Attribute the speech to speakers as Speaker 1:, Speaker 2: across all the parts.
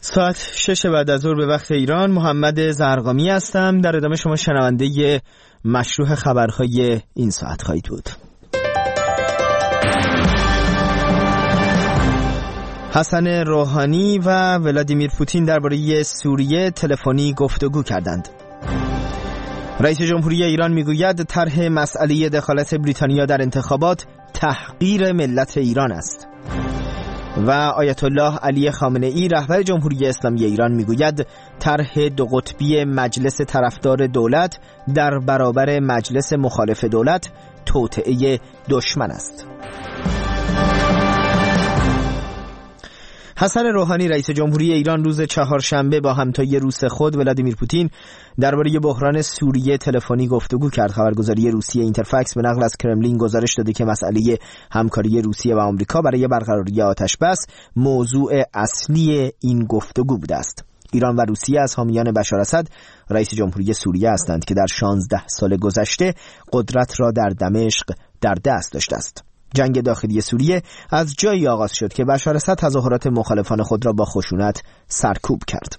Speaker 1: ساعت 6 بعد از ظهر به وقت ایران. محمد زرقامی هستم. در ادامه شما شنونده مشروع خبرهای این ساعت خواهید بود. حسن روحانی و ولادیمیر پوتین درباره سوریه تلفنی گفتگو کردند. رئیس جمهوری ایران میگوید طرح مسئله دخالت بریتانیا در انتخابات تحقیر ملت ایران است. و آیت الله علی خامنه ای رهبر جمهوری اسلامی ایران میگوید طرح دو قطبی مجلس طرفدار دولت در برابر مجلس مخالف دولت توطئه دشمن است. حسن روحانی رئیس جمهوری ایران روز چهارشنبه با همتای روس خود ولادیمیر پوتین درباره بحران سوریه تلفنی گفتگو کرد. خبرگزاری روسیه اینترفکس به نقل از کرملین گزارش داده که مسئله همکاری روسیه و آمریکا برای برقراری آتش‌بس موضوع اصلی این گفتگو بوده است. ایران و روسیه از حامیان بشار اسد رئیس جمهوری سوریه هستند که در 16 سال گذشته قدرت را در دمشق در دست داشته است. جنگ داخلی سوریه از جایی آغاز شد که بشار اسد تظاهرات مخالفان خود را با خشونت سرکوب کرد.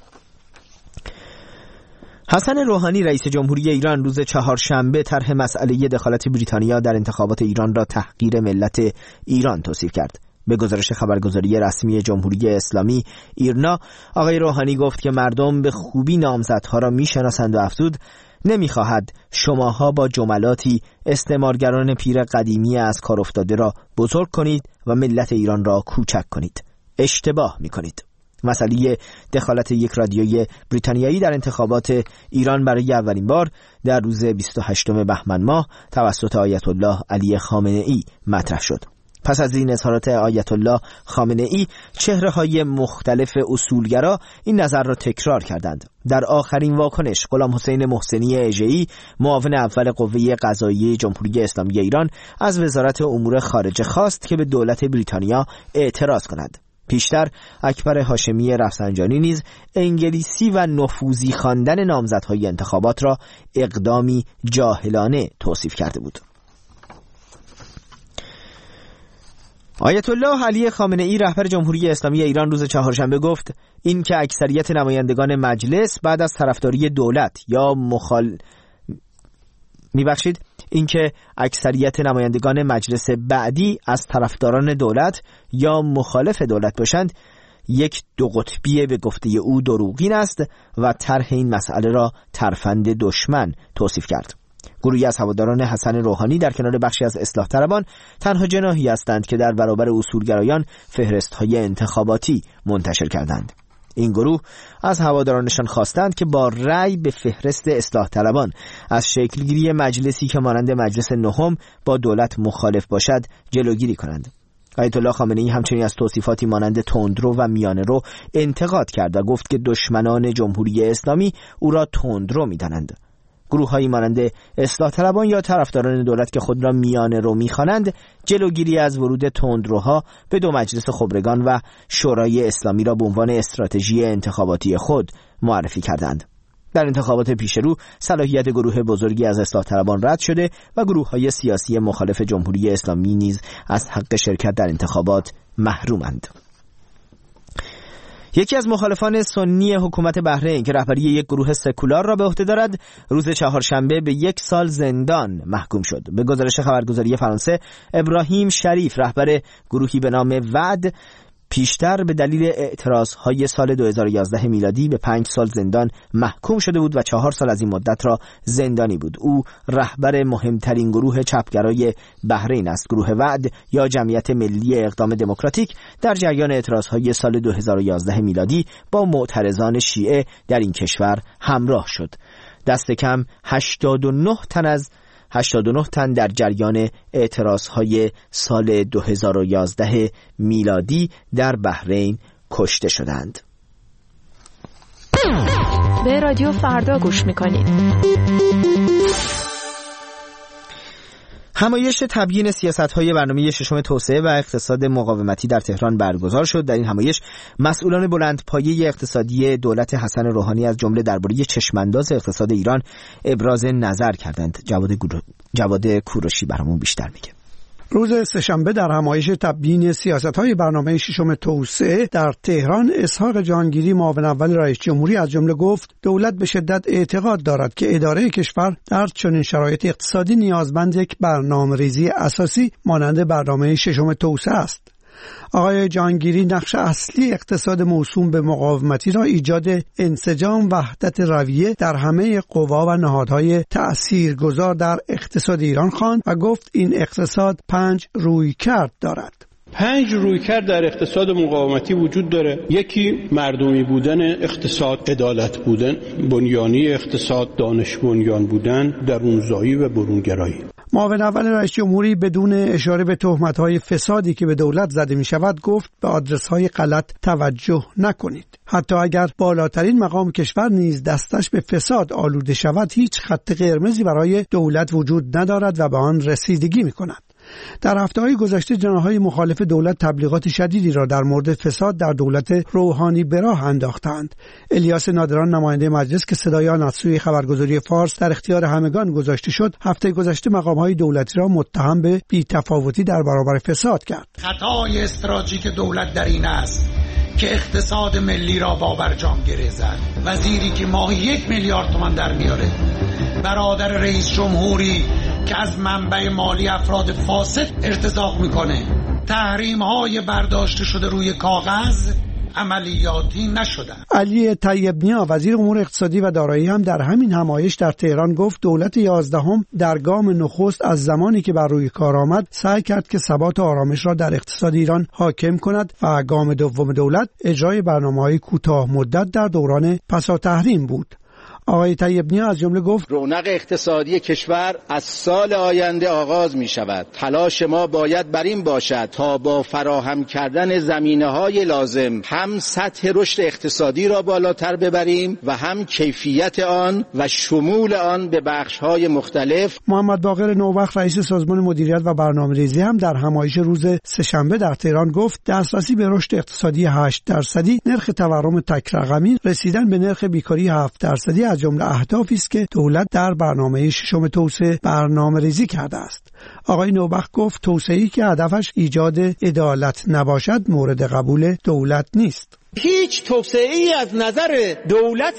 Speaker 1: حسن روحانی رئیس جمهوری ایران روز چهارشنبه طرح مسئله دخالت بریتانیا در انتخابات ایران را تحقیر ملت ایران توصیف کرد. به گزارش خبرگزاری رسمی جمهوری اسلامی ایرنا، آقای روحانی گفت که مردم به خوبی نامزدها را میشناسند و افزود نمیخواهد شماها با جملاتی استعمارگران پیر قدیمی از کار افتاده را بزرگ کنید و ملت ایران را کوچک کنید. اشتباه میکنید. مسئله دخالت یک رادیوی بریتانیایی در انتخابات ایران برای اولین بار در روز 28 بهمن ماه توسط آیت الله علی خامنه ای مطرح شد. پس از این اظهارات آیت الله خامنه ای، چهره‌های مختلف اصولگرا این نظر را تکرار کردند. در آخرین واکنش، غلام حسین محسنی اژه‌ای، معاون اول قوه قضاییه جمهوری اسلامی ایران، از وزارت امور خارجه خواست که به دولت بریتانیا اعتراض کند. پیشتر اکبر هاشمی رفسنجانی نیز انگلیسی و نفوذی خواندن نامزدهای انتخابات را اقدامی جاهلانه توصیف کرده بود. آیت الله علی خامنه ای رهبر جمهوری اسلامی ایران روز چهارشنبه گفت این که اکثریت نمایندگان مجلس بعد از طرفداری دولت یا اینکه اکثریت نمایندگان مجلس بعدی از طرفداران دولت یا مخالف دولت باشند یک دو قطبی به گفته او دروغین است و طرح این مسئله را ترفند دشمن توصیف کرد. گروهی از هواداران حسن روحانی در کنار بخشی از اصلاح طلبان تنها جناحی هستند که در برابر اصولگرایان فهرست‌های انتخاباتی منتشر کردند. این گروه از هوادارانشان خواستند که با رأی به فهرست اصلاح طلبان از شکلگیری مجلسی که مانند مجلس نهم با دولت مخالف باشد جلوگیری کنند. آیت الله خامنه ای همچنین از توصیفاتی مانند تندرو و میانه‌رو انتقاد کرد و گفت که دشمنان جمهوری اسلامی او را تندرو می‌دانند. گروه‌هایی مانند اصلاح طلبان یا طرفداران دولت که خود را میانه‌رو می‌خوانند جلوگیری از ورود تندروها به دو مجلس خبرگان و شورای اسلامی را به عنوان استراتژی انتخاباتی خود معرفی کردند. در انتخابات پیشرو صلاحیت گروه بزرگی از اصلاح طلبان رد شده و گروه‌های سیاسی مخالف جمهوری اسلامی نیز از حق شرکت در انتخابات محرومند. یکی از مخالفان سنی حکومت بحرین که رهبری یک گروه سکولار را به عهده دارد روز چهارشنبه به 1 سال زندان محکوم شد. به گزارش خبرگزاری فرانسه، ابراهیم شریف رهبر گروهی به نام وعد پیشتر به دلیل اعتراضهای سال 2011 میلادی به 5 سال زندان محکوم شده بود و 4 سال از این مدت را زندانی بود. او رهبر مهمترین گروه چپگرای بحرین است. گروه وعد یا جمعیت ملی اقدام دموکراتیک در جریان اعتراضهای سال 2011 میلادی با معترضان شیعه در این کشور همراه شد. دست کم 89 تن در جریان اعتراضهای سال 2011 میلادی در بحرین کشته شدند.
Speaker 2: به رادیو فردا گوش میکنید.
Speaker 1: همایش تبیین سیاست‌های برنامه ششم توسعه و اقتصاد مقاومتی در تهران برگزار شد. در این همایش مسئولان بلندپایه اقتصادی دولت حسن روحانی از جمله درباره چشمانداز اقتصاد ایران ابراز نظر کردند. جواد کوروشی برامون بیشتر میگه.
Speaker 3: روز سه‌شنبه در همایش تبیین سیاست‌های برنامه ششم توسعه در تهران، اسحاق جهانگیری معاون اول رئیس جمهوری از جمله گفت دولت به شدت اعتقاد دارد که اداره کشور در چنین شرایط اقتصادی نیازمند یک برنامه‌ریزی اساسی مانند برنامه ششم توسعه است. آقای جهانگیری نقش اصلی اقتصاد موسوم به مقاومتی را ایجاد انسجام و وحدت رویه در همه قوا و نهادهای تأثیرگذار در اقتصاد ایران خواند و گفت این اقتصاد 5 رویکرد دارد.
Speaker 4: 5 رویکرد در اقتصاد مقاومتی وجود داره. یکی مردمی بودن اقتصاد، عدالت بودن، بنیانی اقتصاد، دانش بنیان بودن، درونزایی و برونگرایی.
Speaker 3: معاون اول رئیس جمهوری بدون اشاره به تهمت‌های فسادی که به دولت زده می‌شود گفت به آدرس‌های غلط توجه نکنید. حتی اگر بالاترین مقام کشور نیز دستش به فساد آلوده شود هیچ خط قرمزی برای دولت وجود ندارد و به آن رسیدگی می‌کند. در هفته‌های گذشته جناح‌های مخالف دولت تبلیغات شدیدی را در مورد فساد در دولت روحانی به راه انداختند. الیاس نادران نماینده مجلس که صدای آن از سوی خبرگزاری فارس در اختیار همگان گذاشته شد، هفته گذشته مقام‌های دولتی را متهم به بی‌تفاوتی در برابر فساد کرد.
Speaker 5: خطای استراتژیک دولت در این است که اقتصاد ملی را با برجام گره زد. وزیری که ماهی 1 میلیارد تومان در میاره، برادر رئیس جمهوری که از منبع مالی افراد فاسد ارتزاق میکنه. تحریم‌های برداشته شده روی کاغذ عملیاتی نشدن.
Speaker 3: علی طیب نیا وزیر امور اقتصادی و دارایی هم در همین همایش در تهران گفت دولت 11 در گام نخست از زمانی که بر روی کار آمد سعی کرد که ثبات و آرامش را در اقتصاد ایران حاکم کند و گام دوم دولت اجرای برنامه‌های کوتاه مدت در دوران پسا تحریم بود. آقای طیب نیا از جمله گفت
Speaker 6: رونق اقتصادی کشور از سال آینده آغاز می شود. تلاش ما باید بر این باشد تا با فراهم کردن زمینه‌های لازم هم سطح رشد اقتصادی را بالاتر ببریم و هم کیفیت آن و شمول آن به بخش‌های مختلف.
Speaker 3: محمد باقر نوبخت رئیس سازمان مدیریت و برنامه‌ریزی هم در همایش روز سه‌شنبه در تهران گفت دسترسی به رشد اقتصادی 8%، نرخ تورم تک رقمی، رسیدن به نرخ بیکاری 7% از جمله اهدافی است که دولت در برنامه ششم توسعه برنامه‌ریزی کرده است. آقای نوبخت گفت توسعه‌ای که هدفش ایجاد عدالت نباشد مورد قبول دولت نیست.
Speaker 7: هیچ توسعه‌ای از نظر دولت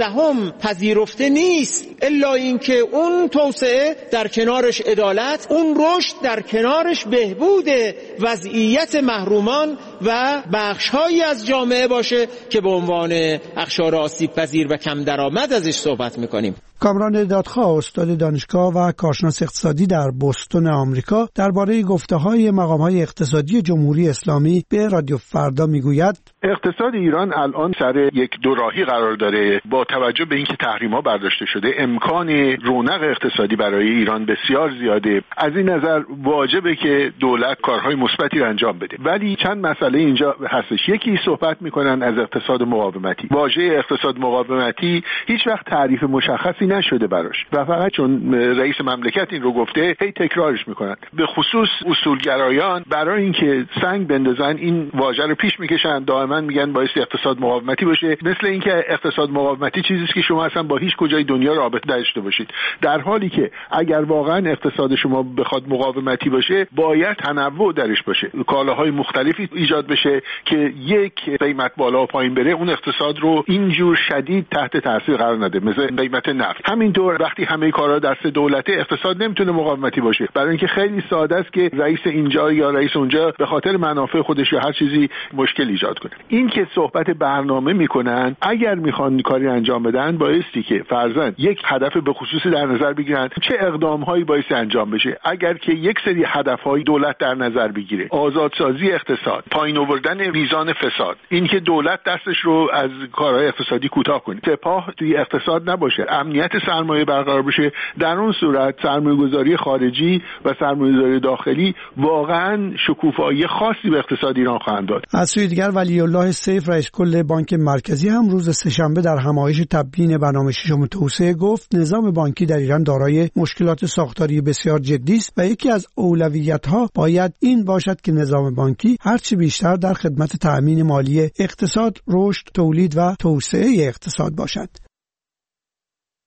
Speaker 7: 11 پذیرفته نیست الا اینکه اون توسعه در کنارش عدالت، اون رشد در کنارش بهبود وضعیت محرومان و بخش‌هایی از جامعه باشه که به عنوان اقشار آسیب‌پذیر و کم درآمد ازش صحبت می‌کنیم.
Speaker 3: کامران دادخواه استاد دانشگاه و کارشناس اقتصادی در بوستون آمریکا درباره گفته‌های مقام‌های اقتصادی جمهوری اسلامی به رادیو فردا میگوید
Speaker 8: اقتصاد ایران الان سر یک دوراهی قرار داره. با توجه به اینکه تحریم‌ها برداشته شده امکان رونق اقتصادی برای ایران بسیار زیاده. از این نظر واجبه که دولت کارهای مثبتی را انجام بده. ولی چند مسئله اینجا هستش. یکی صحبت میکنن از اقتصاد مقاومتی. واژه اقتصاد مقاومتی هیچ وقت تعریف مشخصی نشده براش و فقط چون رئیس مملکت این رو گفته هی تکرارش میکنن. به خصوص اصولگرایان برای اینکه سنگ بندازن این واژه رو پیش میکشن، دائما میگن باعث اقتصاد مقاومتی باشه، مثل اینکه اقتصاد مقاومتی چیزی است که شما اصلا با هیچ کجای دنیا رابطه داشته باشید، در حالی که اگر واقعا اقتصاد شما بخواد مقاومتی باشه باید تنوع درش باشه، کالاهای مختلفی ایجاد بشه که یک قیمت بالا و پایین بره اون اقتصاد رو اینجور شدید تحت تاثیر قرار نده، مثل قیمت نفت. همینطور وقتی همه کارا دست دولته اقتصاد نمیتونه مقاومتی باشه، برای اینکه خیلی ساده است که رئیس اینجا یا رئیس اونجا به خاطر منافع خودش یا هر چیزی مشکل ایجاد کنه. این که صحبت برنامه میکنن، اگر میخوان کاری انجام بدن بایستی که فرضاً یک هدف به خصوصی در نظر بگیرن، چه اقدامهایی بایستی انجام بشه. اگر که یک سری هدفهای دولت در نظر بگیره، آزادسازی اقتصاد، پایین آوردن میزان فساد، این که دولت دستش رو از کارهای اقتصادی کوتاه کنه، سپاه توی اقتصاد نباشه، امنیت سرمایه برقرار بشه، در اون صورت سرمایه‌گذاری خارجی و سرمایه‌گذاری داخلی واقعاً شکوفایی خاصی به اقتصاد ایران خواهند داد.
Speaker 3: از سوی دیگر ولی الله سیف رئیس کل بانک مرکزی هم روز سه‌شنبه در همایش تبیین برنامه ششم توسعه گفت نظام بانکی در ایران دارای مشکلات ساختاری بسیار جدی است و یکی از اولویت‌ها باید این باشد که نظام بانکی هرچه بیشتر در خدمت تأمین مالی اقتصاد، رشد، تولید و توسعه اقتصاد باشد.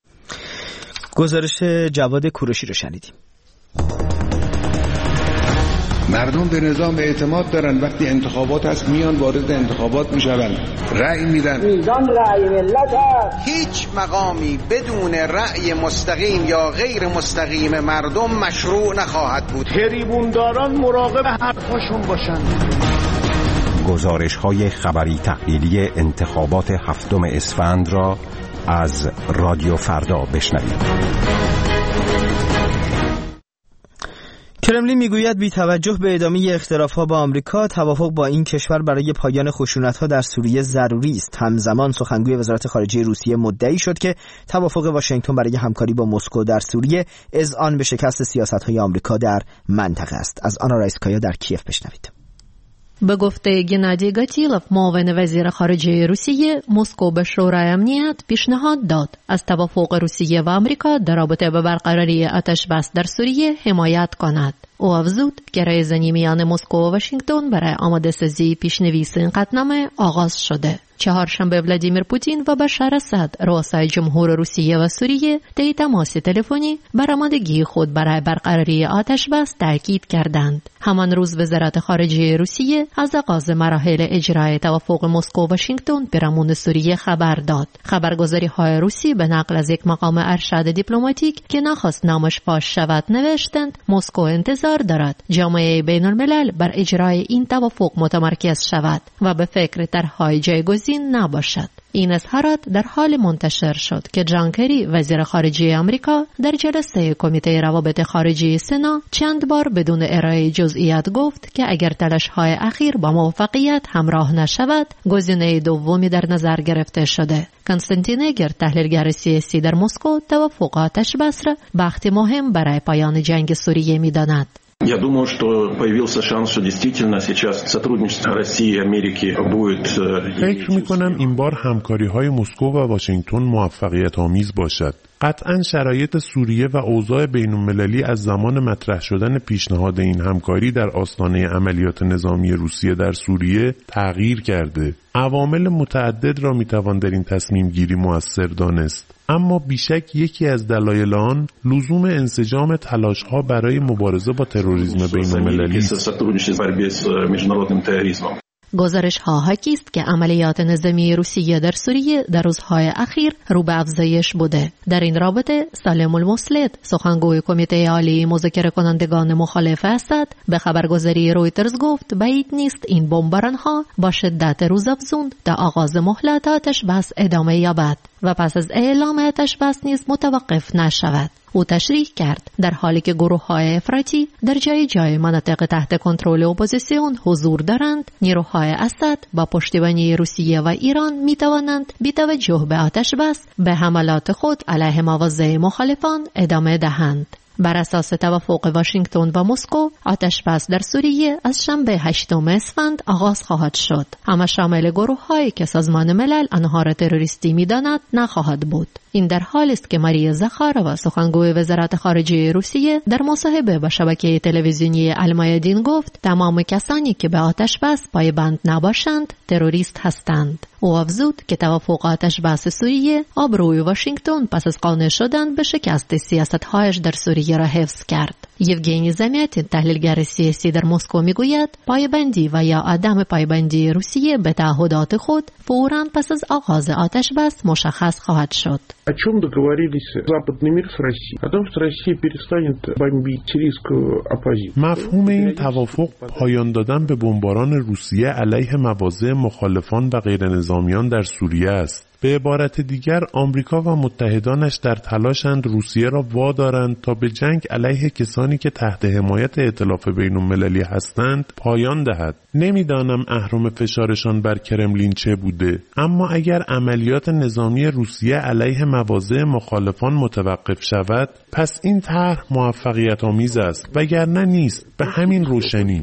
Speaker 1: گزارش جواد کوروشی رو شنیدیم.
Speaker 9: مردم به نظام اعتماد دارن، وقتی انتخابات هست میان وارد انتخابات میشن، رأی میدن.
Speaker 10: میزان رأی ملت هست.
Speaker 11: هیچ مقامی بدون رأی مستقیم یا غیر مستقیم مردم مشروع نخواهد بود.
Speaker 7: تریبونداران مراقب حرفاشون باشن.
Speaker 12: گزارش‌های خبری تحلیلی انتخابات 7 اسفند را از رادیو فردا بشنوید.
Speaker 1: کرملین میگوید بی توجه به ادامه اختلاف‌ها با آمریکا، توافق با این کشور برای پایان خشونت‌ها در سوریه ضروری است. همزمان سخنگوی وزارت خارجه روسیه مدعی شد که توافق واشنگتن برای همکاری با مسکو در سوریه اذعان به شکست سیاست‌های آمریکا در منطقه است. از آنا رایسکایا در کیف بشنوید.
Speaker 13: به گفته گنادی گاتیلوف، معاون وزیر خارجه روسیه، مسکو به شورای امنیت پیشنهاد داد از توافق روسیه و آمریکا در رابطه با برقراری آتش‌بس در سوریه حمایت کند. او افزود که رایزنی میان مسکو و واشنگتن برای آماده سازی پیشنویس این قطعنامه آغاز شده. چهارشنبه ولادیمیر پوتین و بشار اسد، رؤسای جمهور روسیه و سوریه، طی تماس تلفنی بر آمادگی خود برای برقراری آتش‌بس تاکید کردند. همان روز وزارت خارجه روسیه از آغاز مراحل اجرای توافق مسکو و واشنگتن پیرامون سوریه خبر داد. خبرگزاری‌های روسی به نقل از یک مقام ارشد دیپلماتیک که نخواست نامش فاش شود نوشتند مسکو انتظار دارد جامعه بین‌الملل بر اجرای این توافق متمرکز شود و به فکر طرح‌های جایگزین نباشد. این اظهارات در حال منتشر شد که جان کری، وزیر خارجه آمریکا، در جلسه کمیته روابط خارجی سنا چند بار بدون ارائه جزئیات گفت که اگر تلاش‌های اخیر با موفقیت همراه نشود، گزینه دومی در نظر گرفته شده. کنستانتین اگر، تحلیلگر سیاسی در مسکو، توافق آتش‌بس را بختی مهم برای پایان جنگ سوریه می‌داند.
Speaker 14: Я думаю, что появился шанс, что действительно сейчас сотрудничество России и Америки будет.
Speaker 15: فکر می‌کنم این بار همکاری‌های مسکو و واشنگتن موفقیت‌آمیز باشد. قطعاً شرایط سوریه و اوضاع بین‌المللی از زمان مطرح شدن پیشنهاد این همکاری در آستانه عملیات نظامی روسیه در سوریه تغییر کرده. عوامل متعدد را می‌توان در این تصمیم گیری مؤثر دانست. اما بیشک یکی از دلایل آن لزوم انسجام تلاش‌ها برای مبارزه با تروریسم بین‌المللی است.
Speaker 13: گزارش ها حاکی است که عملیات نظامی روسیه در سوریه در روزهای اخیر رو به افزایش بوده. در این رابطه سالم المسلط، سخنگوی کمیته عالی مذاکره کنندگان مخالف اسد، به خبرگزاری رویترز گفت بعید نیست این بمباران ها با شدت روزافزون تا آغاز مهلت آتش‌بس ادامه یابد و پس از اعلام آتش‌بس نیز متوقف نشود. او تشریح کرد در حالی که گروه‌های افراطی در جای مناطق تحت کنترل اپوزیسیون حضور دارند، نیروهای اسد با پشتیبانی روسیه و ایران می‌توانند بی توجه به آتش‌بس به حملات خود علیه مواضع مخالفان ادامه دهند. بر اساس توافق واشنگتن و مسکو، آتش‌بس در سوریه از شنبه 8 اسفند آغاز خواهد شد، اما شامل گروه‌هایی که سازمان ملل آنها را تروریستی می‌داند نخواهد بود. این در حالی است که ماریا زاخارova، سخنگوی وزارت خارجه روسیه، در مصاحبه با شبکه تلویزیونی المایادین گفت تمام کسانی که به آتش‌بس پایبند نباشند تروریست هستند. او افزود که توافق آتش‌بس سوریه آبروی واشنگتن پس از قانع شدن به شکست سیاست‌هایش در سوریه را حفظ کرد. یوگنی زمیاتین، تحلیلگر سیاسی در مسکو، میگوید پایبندی و یا عدم پایبندی روسیه به تعهدات خود فوراً پس از آغاز آتش‌بس مشخص خواهد شد.
Speaker 16: О чем договорились западный мир с Россией? О том, что Россия перестанет бомбить сирийскую оппозицию.
Speaker 15: مفهوم این توافق پایان دادن به بمباران روسیه علیه مواضع مخالفان و غیر نظامیان در سوریه است. به عبارت دیگر آمریکا و متحدانش در تلاشند روسیه را وادارند تا به جنگ علیه کسانی که تحت حمایت ائتلاف بین‌المللی هستند پایان دهد. نمیدانم اهرم فشارشان بر کرملین چه بوده، اما اگر عملیات نظامی روسیه علیه مواضع مخالفان متوقف شود، پس این طرح موفقیت آمیز است، وگرنه نیست. به همین روشنی.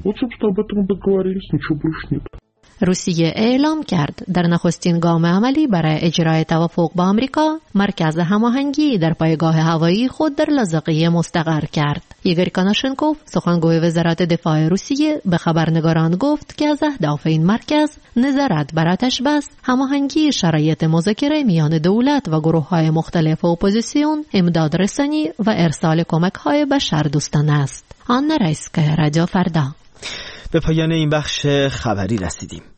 Speaker 13: روسیه اعلام کرد در نخستین گام عملی برای اجرای توافق با آمریکا، مرکز هماهنگی در پایگاه هوایی خود در لاذقیه مستقر کرد. ایگور کاناشنکوف، سخنگوی وزارت دفاع روسیه، به خبرنگاران گفت که از اهداف این مرکز نظارت بر آتش‌بس، هماهنگی شرایط مذاکره میان دولت و گروه‌های مختلف اپوزیسیون، امداد رسانی و ارسال کمک‌های بشردوستانه است. آنا رایسکایا، رادیو فردا.
Speaker 1: به پایان این بخش خبری رسیدیم.